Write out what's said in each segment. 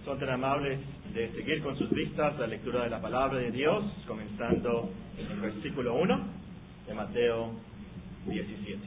son tan amables de seguir con sus vistas la lectura de la palabra de Dios, comenzando en el versículo 1 de Mateo 17.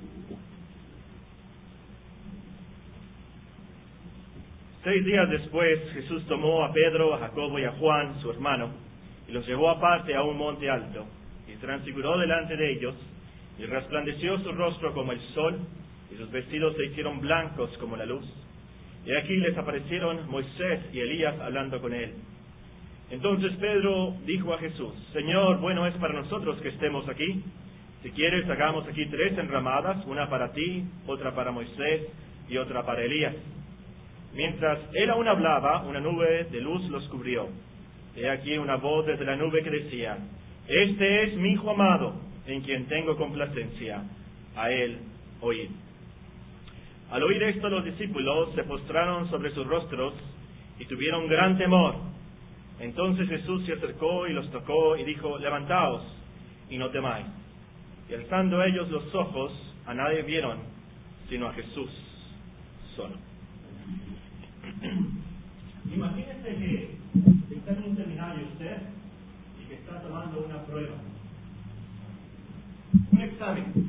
Seis días después, Jesús tomó a Pedro, a Jacobo y a Juan, su hermano, y los llevó aparte a un monte alto, y se transfiguró delante de ellos, y resplandeció su rostro como el sol, y sus vestidos se hicieron blancos como la luz. Y aquí les aparecieron Moisés y Elías hablando con él. Entonces Pedro dijo a Jesús: Señor, bueno es para nosotros que estemos aquí. Si quieres, hagamos aquí 3 enramadas, una para ti, otra para Moisés y otra para Elías. Mientras él aún hablaba, una nube de luz los cubrió. He aquí una voz desde la nube que decía: Este es mi Hijo amado, en quien tengo complacencia. A él oíd. Al oír esto, los discípulos se postraron sobre sus rostros y tuvieron gran temor. Entonces Jesús se acercó y los tocó y dijo: Levantaos y no temáis. Y alzando ellos los ojos, a nadie vieron sino a Jesús solo. Imagínese que está en un seminario usted y que está tomando una prueba, un examen.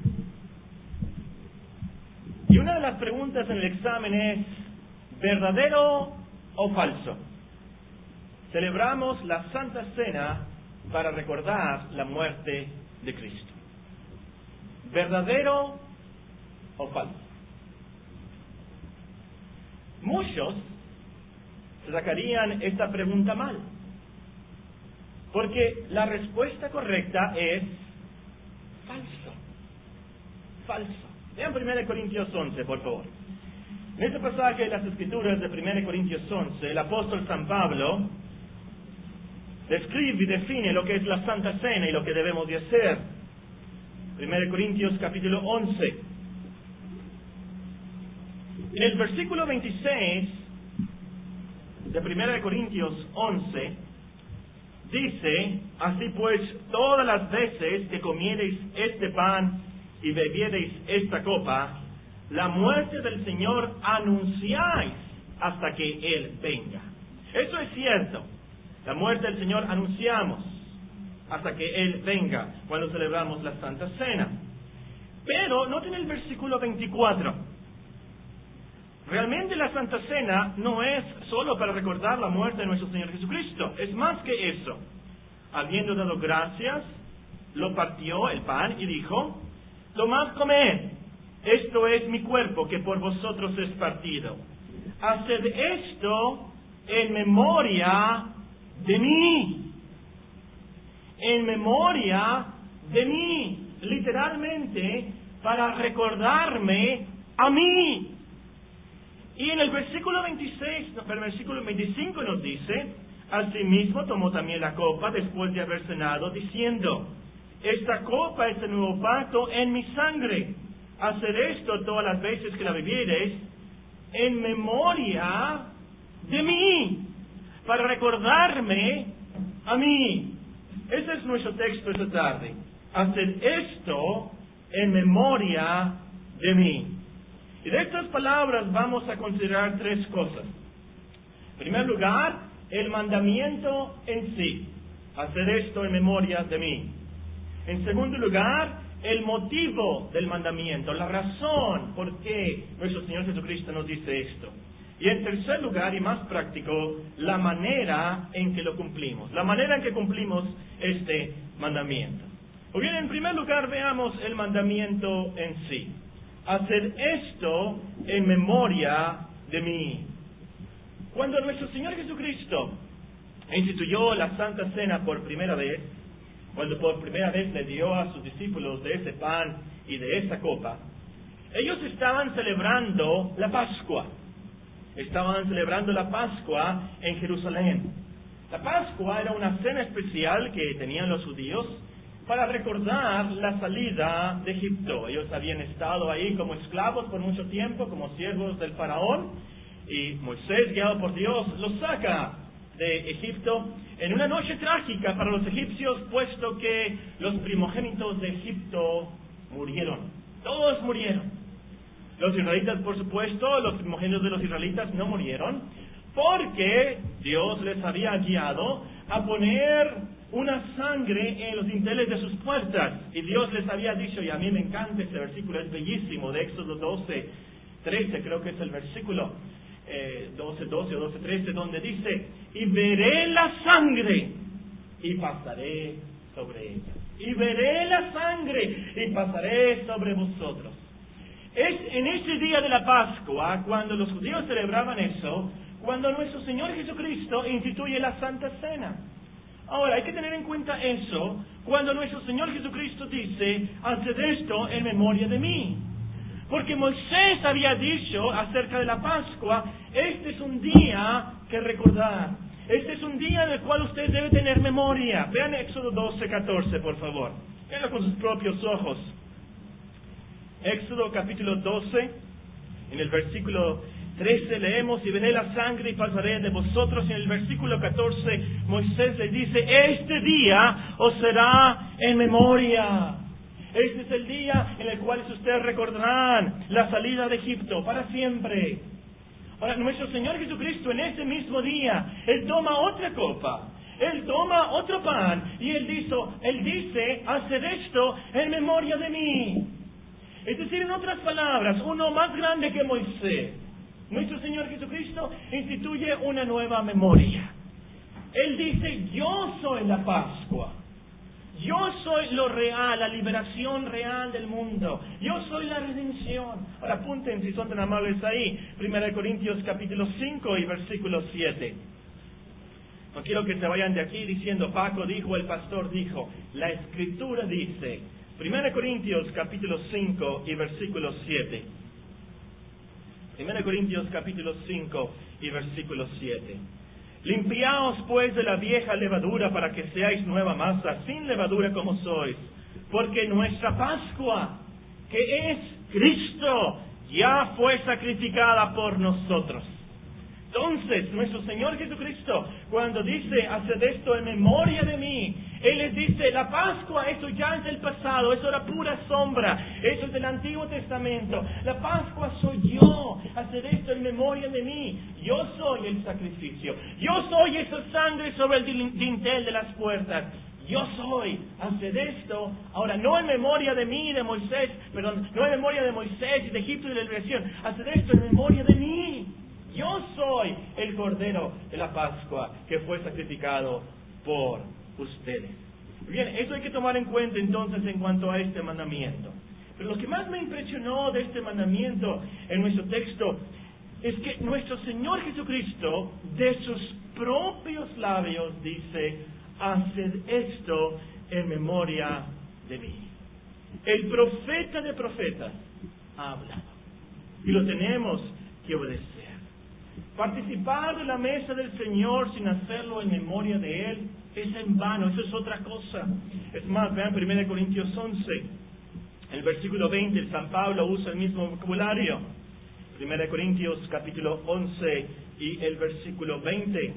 Y una de las preguntas en el examen es: ¿verdadero o falso? Celebramos la Santa Cena para recordar la muerte de Cristo. ¿Verdadero o falso? Muchos sacarían esta pregunta mal, porque la respuesta correcta es falso. Falso. Vean 1 Corintios 11, por favor. En este pasaje de las Escrituras de 1 Corintios 11, el apóstol San Pablo describe y define lo que es la Santa Cena y lo que debemos de hacer. 1 Corintios capítulo 11. En el versículo 26 de 1 Corintios 11, dice: Así pues, todas las veces que comiereis este pan y bebiereis esta copa, la muerte del Señor anunciáis hasta que Él venga. Eso es cierto. La muerte del Señor anunciamos hasta que Él venga, cuando celebramos la Santa Cena. Pero noten el versículo 24. Realmente la Santa Cena no es solo para recordar la muerte de nuestro Señor Jesucristo. Es más que eso. Habiendo dado gracias, lo partió el pan y dijo: Tomad, comed, esto es mi cuerpo que por vosotros es partido. Haced esto en memoria de mí. En memoria de mí. Literalmente, para recordarme a mí. Y en el versículo 25 nos dice: Asimismo tomó también la copa después de haber cenado, diciendo: Esta copa es el nuevo pacto en mi sangre. Haced esto todas las veces que la bebiereis en memoria de mí, para recordarme a mí. Ese es nuestro texto esta tarde. Haced esto en memoria de mí. Y de estas palabras vamos a considerar 3 cosas. En primer lugar, el mandamiento en sí. Hacer esto en memoria de mí. En segundo lugar, el motivo del mandamiento, la razón por qué nuestro Señor Jesucristo nos dice esto. Y en tercer lugar, y más práctico, la manera en que lo cumplimos. La manera en que cumplimos este mandamiento. Muy bien, en primer lugar veamos el mandamiento en sí. Hacer esto en memoria de mí. Cuando nuestro Señor Jesucristo instituyó la Santa Cena por primera vez, cuando por primera vez le dio a sus discípulos de ese pan y de esa copa, ellos estaban celebrando la Pascua. Estaban celebrando la Pascua en Jerusalén. La Pascua era una cena especial que tenían los judíos para recordar la salida de Egipto. Ellos habían estado ahí como esclavos por mucho tiempo, como siervos del faraón, y Moisés, guiado por Dios, los saca de Egipto en una noche trágica para los egipcios, puesto que los primogénitos de Egipto murieron. Todos murieron. Los israelitas, por supuesto, los primogénitos de los israelitas no murieron, porque Dios les había guiado a poner una sangre en los dinteles de sus puertas. Y Dios les había dicho, y a mí me encanta este versículo, es bellísimo, de Éxodo 12, 13, creo que es el versículo 12, 12 o 12, 13, donde dice, y veré la sangre y pasaré sobre ella. Y veré la sangre y pasaré sobre vosotros. Es en ese día de la Pascua, cuando los judíos celebraban eso, cuando nuestro Señor Jesucristo instituye la Santa Cena. Ahora, hay que tener en cuenta eso cuando nuestro Señor Jesucristo dice, haced esto en memoria de mí. Porque Moisés había dicho acerca de la Pascua, este es un día que recordar. Este es un día del cual usted debe tener memoria. Vean Éxodo 12, 14, por favor. Véanlo con sus propios ojos. Éxodo capítulo 12, en el versículo 13 leemos, y veré la sangre y pasaré de vosotros. Y en el versículo 14 Moisés les dice, este día os será en memoria. Este es el día en el cual ustedes recordarán la salida de Egipto para siempre. Ahora, nuestro Señor Jesucristo en ese mismo día, Él toma otra copa, Él toma otro pan, y Él dice, haced esto en memoria de mí. Es decir, en otras palabras, uno más grande que Moisés, nuestro Señor Jesucristo instituye una nueva memoria. Él dice, yo soy la Pascua. Yo soy lo real, la liberación real del mundo. Yo soy la redención. Ahora apunten, si son tan amables ahí, 1 Corintios capítulo 5 y versículo 7. No quiero que se vayan de aquí diciendo, Paco dijo, el pastor dijo. La Escritura dice, 1 Corintios capítulo 5 y versículo 7. 1 Corintios capítulo 5 y versículo 7. Limpiaos pues de la vieja levadura para que seáis nueva masa, sin levadura como sois, porque nuestra Pascua, que es Cristo, ya fue sacrificada por nosotros. Entonces, nuestro Señor Jesucristo, cuando dice, haced esto en memoria de mí, Él les dice, la Pascua, eso ya es del pasado, eso era pura sombra, eso es del Antiguo Testamento. La Pascua soy yo, haced esto en memoria de mí. Yo soy el sacrificio, yo soy esa sangre sobre el dintel de las puertas. Yo soy, haced esto, ahora no en memoria de mí, de Moisés, perdón, no en memoria de Moisés y de Egipto y de la liberación, haced esto en memoria de mí. Yo soy el Cordero de la Pascua que fue sacrificado por ustedes. Bien, eso hay que tomar en cuenta entonces en cuanto a este mandamiento. Pero lo que más me impresionó de este mandamiento en nuestro texto es que nuestro Señor Jesucristo, de sus propios labios, dice, haced esto en memoria de mí. El profeta de profetas ha hablado y lo tenemos que obedecer. Participar de la mesa del Señor sin hacerlo en memoria de Él es en vano, eso es otra cosa. Es más, vean 1 Corintios 11, el versículo 20, San Pablo usa el mismo vocabulario. 1 Corintios capítulo 11 y el versículo 20.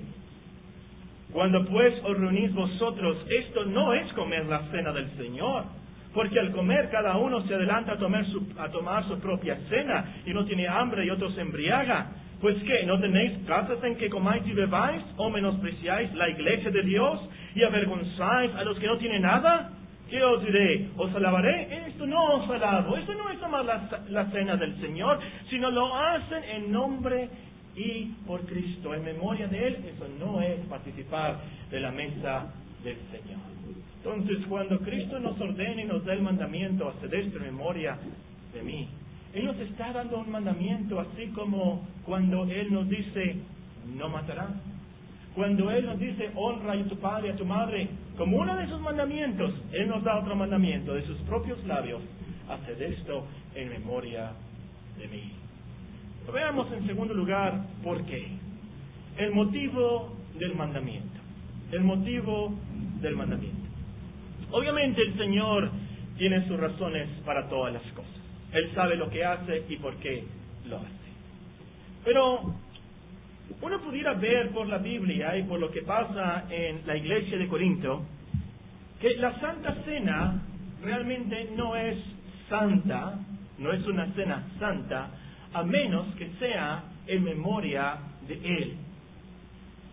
Cuando pues os reunís vosotros, esto no es comer la cena del Señor, porque al comer cada uno se adelanta a tomar su propia cena, y uno tiene hambre y otro se embriaga. Pues ¿qué? ¿No tenéis casas en que comáis y bebáis? ¿O menospreciáis la iglesia de Dios y avergonzáis a los que no tienen nada? ¿Qué os diré? ¿Os alabaré? Esto no os alabo. Esto no es tomar la cena del Señor, sino lo hacen en nombre y por Cristo, en memoria de Él. Eso no es participar de la mesa del Señor. Entonces, cuando Cristo nos ordena y nos da el mandamiento, haced esto en memoria de mí, Él nos está dando un mandamiento, así como cuando Él nos dice, no matarás. Cuando Él nos dice, honra a tu padre y a tu madre, como uno de sus mandamientos, Él nos da otro mandamiento de sus propios labios, haced esto en memoria de mí. Pero veamos en segundo lugar, ¿por qué? El motivo del mandamiento. El motivo del mandamiento. Obviamente el Señor tiene sus razones para todas las cosas. Él sabe lo que hace y por qué lo hace. Pero uno pudiera ver por la Biblia y por lo que pasa en la iglesia de Corinto, que la Santa Cena realmente no es santa, no es una cena santa, a menos que sea en memoria de Él.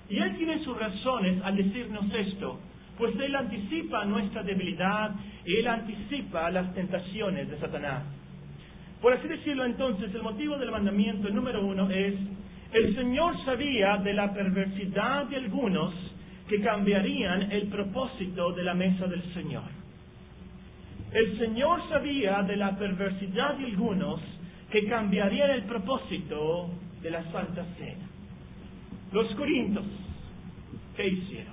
Y Él tiene sus razones al decirnos esto, pues Él anticipa nuestra debilidad y Él anticipa las tentaciones de Satanás. Por así decirlo, entonces, el motivo del mandamiento número 1 es: el Señor sabía de la perversidad de algunos que cambiarían el propósito de la mesa del Señor. El Señor sabía de la perversidad de algunos que cambiarían el propósito de la Santa Cena. Los corintios, ¿qué hicieron?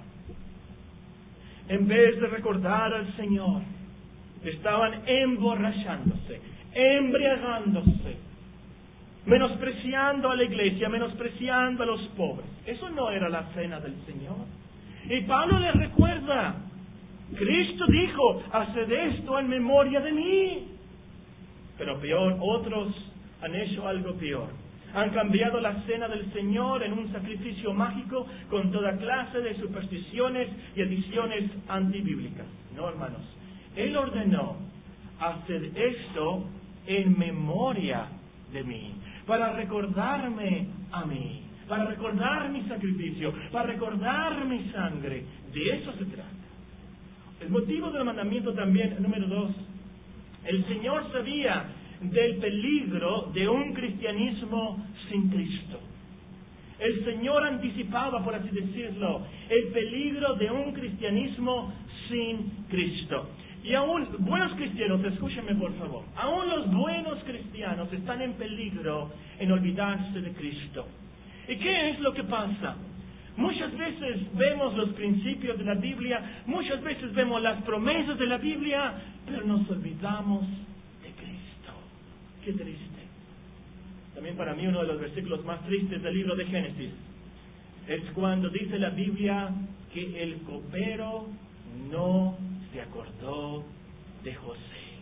En vez de recordar al Señor, estaban emborrachándose, embriagándose, menospreciando a la iglesia, menospreciando a los pobres. Eso no era la cena del Señor. Y Pablo les recuerda: Cristo dijo, haced esto en memoria de mí. Pero peor, otros han hecho algo peor. Han cambiado la cena del Señor en un sacrificio mágico con toda clase de supersticiones y adiciones antibíblicas. No, hermanos. Él ordenó: haced esto en memoria de mí, para recordarme a mí, para recordar mi sacrificio, para recordar mi sangre. De eso se trata. El motivo del mandamiento también, número 2, el Señor sabía del peligro de un cristianismo sin Cristo. El Señor anticipaba, por así decirlo, el peligro de un cristianismo sin Cristo. Y aún buenos cristianos, escúchenme por favor, aún los buenos cristianos están en peligro en olvidarse de Cristo. ¿Y qué es lo que pasa? Muchas veces vemos los principios de la Biblia, muchas veces vemos las promesas de la Biblia, pero nos olvidamos de Cristo. Qué triste. También para mí uno de los versículos más tristes del libro de Génesis es cuando dice la Biblia que el copero no se acordó de José.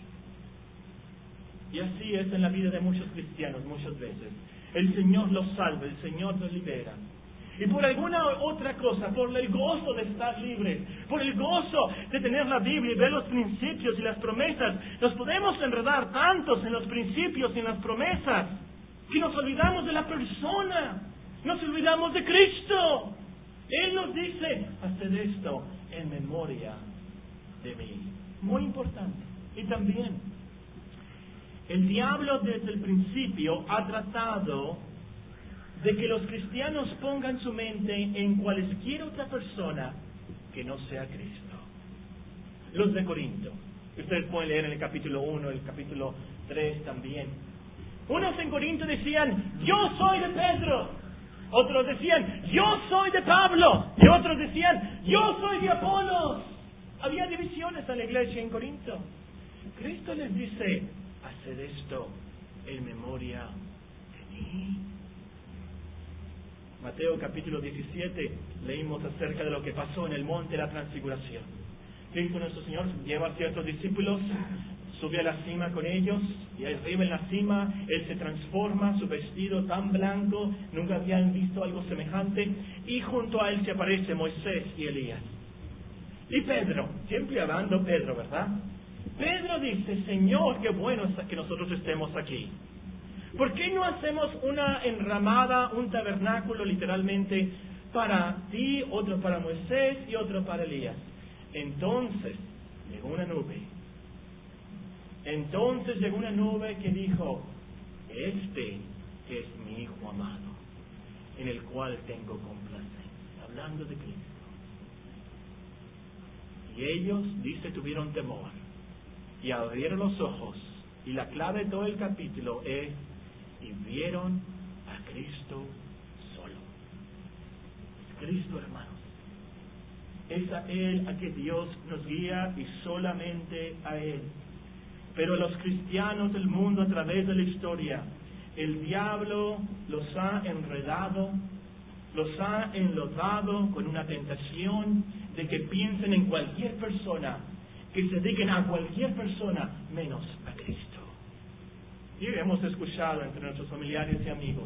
Y así es en la vida de muchos cristianos muchas veces. El Señor los salva, el Señor los libera. Y por alguna otra cosa, por el gozo de estar libres, por el gozo de tener la Biblia y ver los principios y las promesas, nos podemos enredar tantos en los principios y en las promesas que nos olvidamos de la persona, nos olvidamos de Cristo. Él nos dice: haced esto en memoria de mí. Muy importante. Y también, el diablo desde el principio ha tratado de que los cristianos pongan su mente en cualquier otra persona que no sea Cristo. Los de Corinto, ustedes pueden leer en el capítulo 1, el capítulo 3 también. Unos en Corinto decían: yo soy de Pedro. Otros decían: yo soy de Pablo. Y otros decían: yo soy de Apolos. Había divisiones en la iglesia en Corinto. Cristo les dice: haced esto en memoria de mí. Mateo capítulo 17, leímos acerca de lo que pasó en el monte de la transfiguración. Cristo nuestro Señor lleva a ciertos discípulos, sube a la cima con ellos, y arriba en la cima Él se transforma, su vestido tan blanco, nunca habían visto algo semejante, y junto a Él se aparece Moisés y Elías. Y Pedro, siempre hablando Pedro, ¿verdad? Pedro dice: Señor, qué bueno es que nosotros estemos aquí. ¿Por qué no hacemos una enramada, un tabernáculo literalmente para ti, otro para Moisés y otro para Elías? Entonces llegó una nube que dijo: este es mi Hijo amado, en el cual tengo complacencia. Hablando de Cristo. Y ellos, dice, tuvieron temor y abrieron los ojos, y la clave de todo el capítulo es: y vieron a Cristo solo. Es Cristo, hermanos. Es a Él a que Dios nos guía, y solamente a Él. Pero los cristianos del mundo, a través de la historia, el diablo los ha enredado, los ha enlodado con una tentación de que piensen en cualquier persona, que se dediquen a cualquier persona menos a Cristo. Y hemos escuchado entre nuestros familiares y amigos: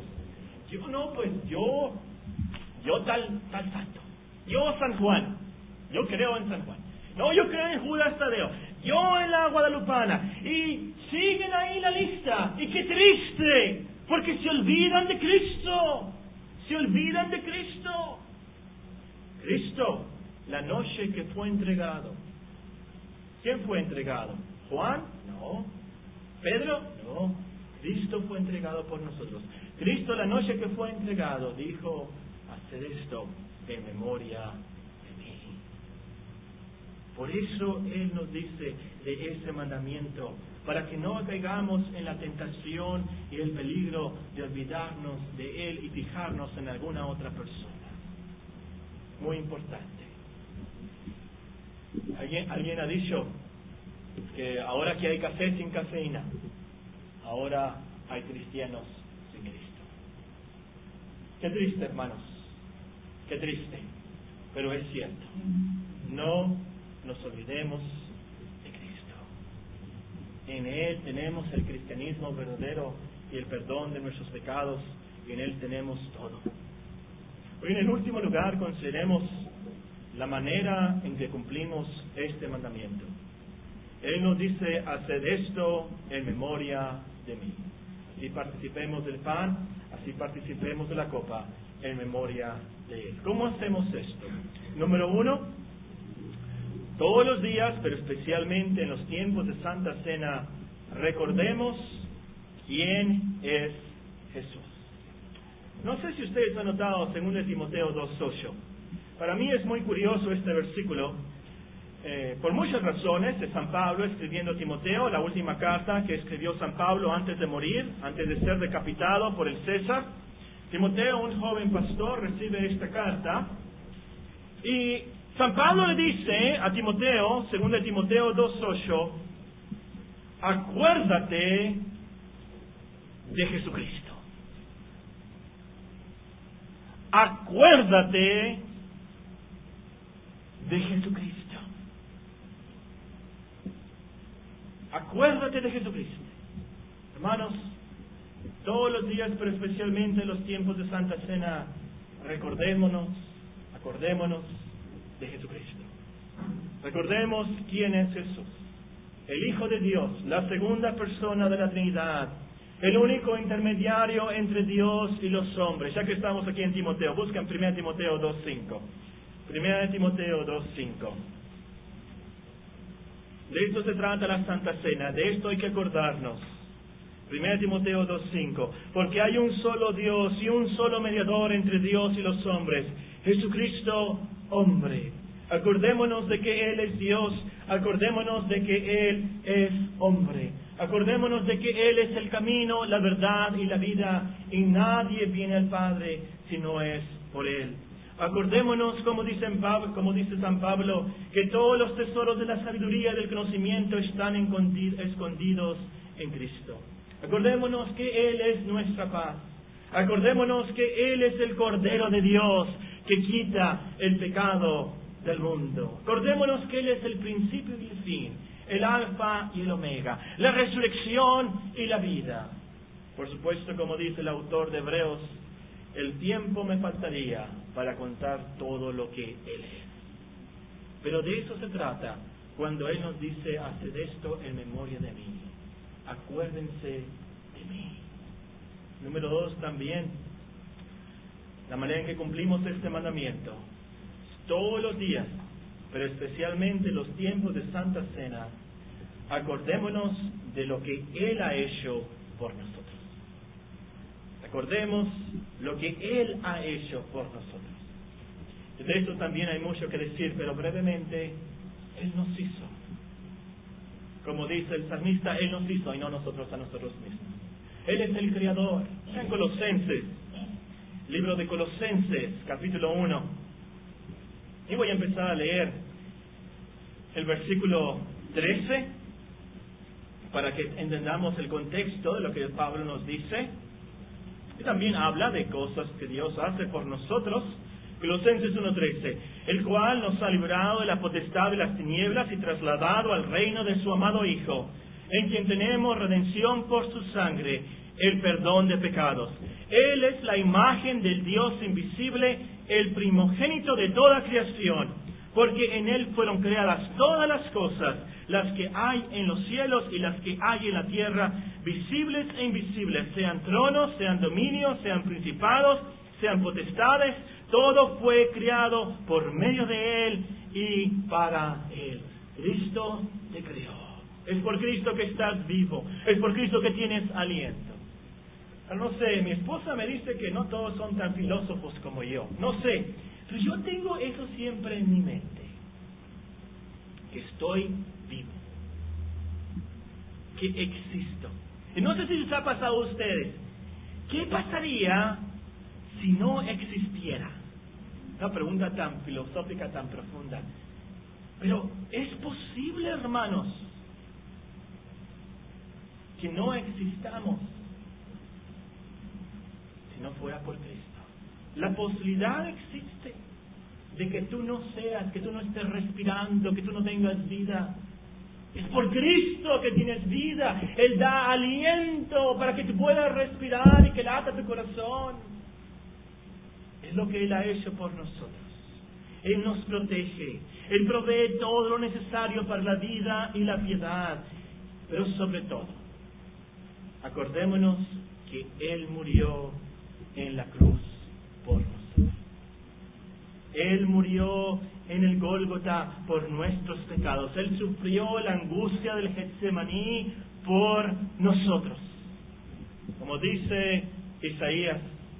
yo tal santo, yo San Juan, yo creo en San Juan, no, yo creo en Judas Tadeo, yo en la Guadalupana, y siguen ahí la lista. Y qué triste, porque se olvidan de Cristo, se olvidan de Cristo. la noche que fue entregado. ¿Quién fue entregado? ¿Juan? No. ¿Pedro? No. Cristo fue entregado por nosotros. Cristo, la noche que fue entregado, dijo: haced esto en memoria de mí. Por eso Él nos dice de ese mandamiento, para que no caigamos en la tentación y el peligro de olvidarnos de Él y fijarnos en alguna otra persona. Muy importante. Alguien ha dicho que ahora que hay café sin cafeína, ahora hay cristianos sin Cristo. Qué triste, hermanos, qué triste, pero es cierto. No nos olvidemos de Cristo. En Él tenemos el cristianismo verdadero y el perdón de nuestros pecados, y en Él tenemos todo. Hoy, en el último lugar, consideremos la manera en que cumplimos este mandamiento. Él nos dice: haced esto en memoria de mí. Así participemos del pan, así participemos de la copa, en memoria de Él. ¿Cómo hacemos esto? Número 1, todos los días, pero especialmente en los tiempos de Santa Cena, recordemos quién es Jesús. No sé si ustedes han notado 2 Timoteo 2:8. Para mí es muy curioso este versículo, por muchas razones, de San Pablo escribiendo a Timoteo, la última carta que escribió San Pablo antes de morir, antes de ser decapitado por el César. Timoteo, un joven pastor, recibe esta carta, y San Pablo le dice a Timoteo, 2 Timoteo 2:8, acuérdate de Jesucristo. Acuérdate de Jesucristo. Acuérdate de Jesucristo. Hermanos, todos los días, pero especialmente en los tiempos de Santa Cena, acordémonos de Jesucristo. Recordemos quién es Jesús, el Hijo de Dios, la segunda persona de la Trinidad, el único intermediario entre Dios y los hombres. Ya que estamos aquí en Timoteo, buscan 1 Timoteo 2:5. 1 Timoteo 2:5. De esto se trata la Santa Cena, de esto hay que acordarnos. 1 Timoteo 2:5. Porque hay un solo Dios y un solo mediador entre Dios y los hombres, Jesucristo, hombre. Acordémonos de que Él es Dios, acordémonos de que Él es hombre. Acordémonos de que Él es el camino, la verdad y la vida, y nadie viene al Padre si no es por Él. Acordémonos, como dice San Pablo, que todos los tesoros de la sabiduría y del conocimiento están escondidos en Cristo. Acordémonos que Él es nuestra paz. Acordémonos que Él es el Cordero de Dios que quita el pecado del mundo. Acordémonos que Él es el principio y el fin, el alfa y el omega, la resurrección y la vida. Por supuesto, como dice el autor de Hebreos, el tiempo me faltaría para contar todo lo que Él es. Pero de eso se trata cuando Él nos dice: haced esto en memoria de mí. Acuérdense de mí. Número 2 también, la manera en que cumplimos este mandamiento. Todos los días, pero especialmente los tiempos de Santa Cena, acordémonos de lo que Él ha hecho por nosotros. Recordemos lo que Él ha hecho por nosotros. De esto también hay mucho que decir, pero brevemente, Él nos hizo. Como dice el salmista, Él nos hizo y no nosotros a nosotros mismos. Él es el Creador. En Colosenses, libro de Colosenses, capítulo 1. Y voy a empezar a leer el versículo 13 para que entendamos el contexto de lo que Pablo nos dice. Y también habla de cosas que Dios hace por nosotros. Colosenses 1:13, el cual nos ha librado de la potestad de las tinieblas y trasladado al reino de su amado Hijo, en quien tenemos redención por su sangre, el perdón de pecados. Él es la imagen del Dios invisible, el primogénito de toda creación, porque en Él fueron creadas todas las cosas, las que hay en los cielos y las que hay en la tierra, visibles e invisibles, sean tronos, sean dominios, sean principados, sean potestades. Todo fue creado por medio de Él y para Él. Cristo te creó. Es por Cristo que estás vivo. Es por Cristo que tienes aliento. No sé, mi esposa me dice que no todos son tan filósofos como yo. No sé, pero yo tengo eso siempre en mi mente. Que estoy vivo. Que existo. Y no sé si les ha pasado a ustedes. ¿Qué pasaría si no existiera? Una pregunta tan filosófica, tan profunda. Pero es posible, hermanos, que no existamos si no fuera por Cristo. La posibilidad existe de que tú no seas, que tú no estés respirando, que tú no tengas vida. Es por Cristo que tienes vida. Él da aliento para que tú puedas respirar y que lata tu corazón. Es lo que Él ha hecho por nosotros. Él nos protege. Él provee todo lo necesario para la vida y la piedad. Pero sobre todo, acordémonos que Él murió en la cruz por nosotros. Él murió en el Gólgota por nuestros pecados. Él sufrió la angustia del Getsemaní por nosotros. Como dice Isaías,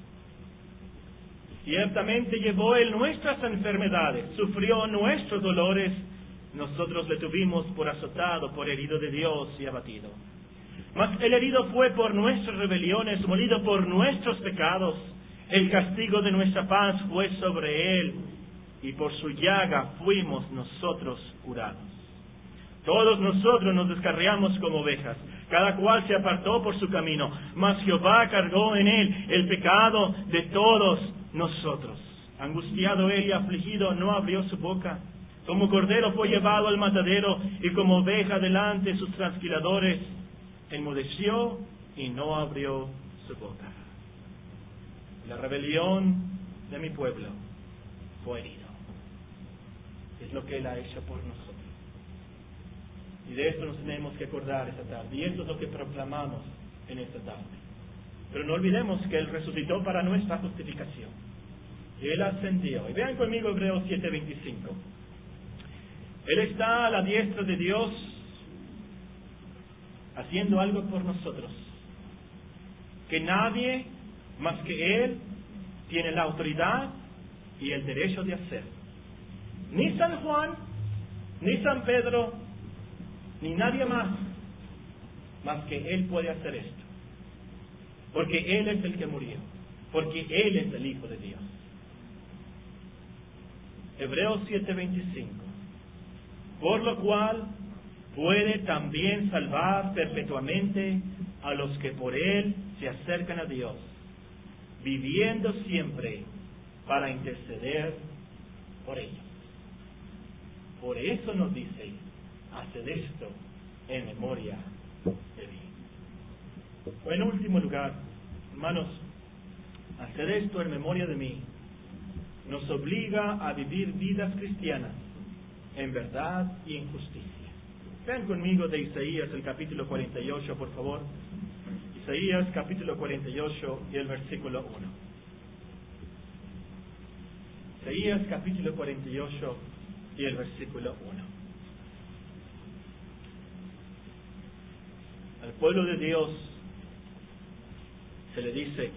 ciertamente llevó Él nuestras enfermedades, sufrió nuestros dolores, nosotros le tuvimos por azotado, por herido de Dios y abatido. Mas el herido fue por nuestras rebeliones, molido por nuestros pecados. El castigo de nuestra paz fue sobre Él, y por su llaga fuimos nosotros curados. Todos nosotros nos descarriamos como ovejas, cada cual se apartó por su camino, mas Jehová cargó en Él el pecado de todos nosotros. Angustiado Él y afligido, no abrió su boca. Como cordero fue llevado al matadero, y como oveja delante de sus trasquiladores, enmudeció y no abrió su boca. La rebelión de mi pueblo fue herido. Es lo que Él ha hecho por nosotros. Y de esto nos tenemos que acordar esta tarde. Y esto es lo que proclamamos en esta tarde. Pero no olvidemos que Él resucitó para nuestra justificación. Y Él ascendió. Y vean conmigo Hebreos 7:25. Él está a la diestra de Dios haciendo algo por nosotros que nadie más que Él tiene la autoridad y el derecho de hacer. Ni San Juan, ni San Pedro, ni nadie más que Él puede hacer esto. Porque Él es el que murió. Porque Él es el Hijo de Dios. Hebreos 7:25. Por lo cual puede también salvar perpetuamente a los que por Él se acercan a Dios, viviendo siempre para interceder por ellos. Por eso nos dice, haced esto en memoria de mí. O en último lugar, hermanos, hacer esto en memoria de mí nos obliga a vivir vidas cristianas en verdad y en justicia. Vean conmigo de Isaías el capítulo 48, por favor. Isaías capítulo 48 y el versículo 1. Isaías capítulo 48 y el versículo 1. Al pueblo de Dios se le dice,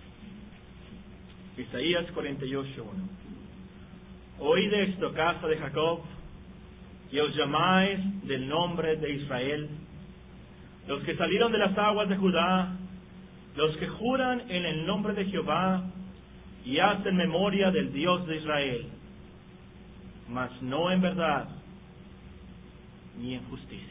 Isaías 48:1, oíd esto, casa de Jacob, y os llamáis del nombre de Israel, los que salieron de las aguas de Judá, los que juran en el nombre de Jehová y hacen memoria del Dios de Israel, mas no en verdad ni en justicia.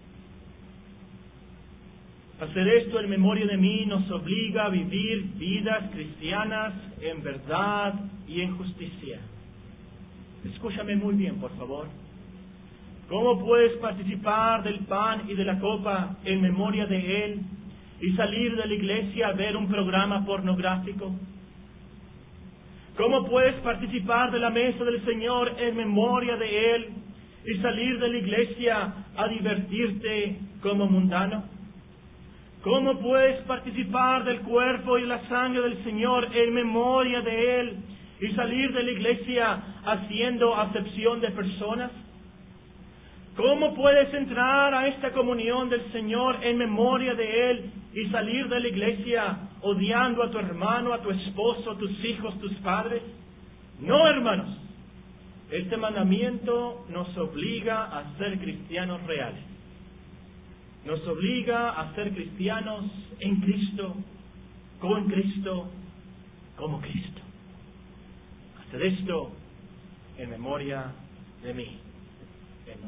Hacer esto en memoria de mí nos obliga a vivir vidas cristianas en verdad y en justicia. Escúchame muy bien, por favor. ¿Cómo puedes participar del pan y de la copa en memoria de Él y salir de la iglesia a ver un programa pornográfico? ¿Cómo puedes participar de la mesa del Señor en memoria de Él y salir de la iglesia a divertirte como mundano? ¿Cómo puedes participar del cuerpo y la sangre del Señor en memoria de Él y salir de la iglesia haciendo acepción de personas? ¿Cómo puedes entrar a esta comunión del Señor en memoria de Él y salir de la iglesia odiando a tu hermano, a tu esposo, a tus hijos, tus padres? No, hermanos. Este mandamiento nos obliga a ser cristianos reales. Nos obliga a ser cristianos en Cristo, con Cristo, como Cristo. Haced esto en memoria de mí.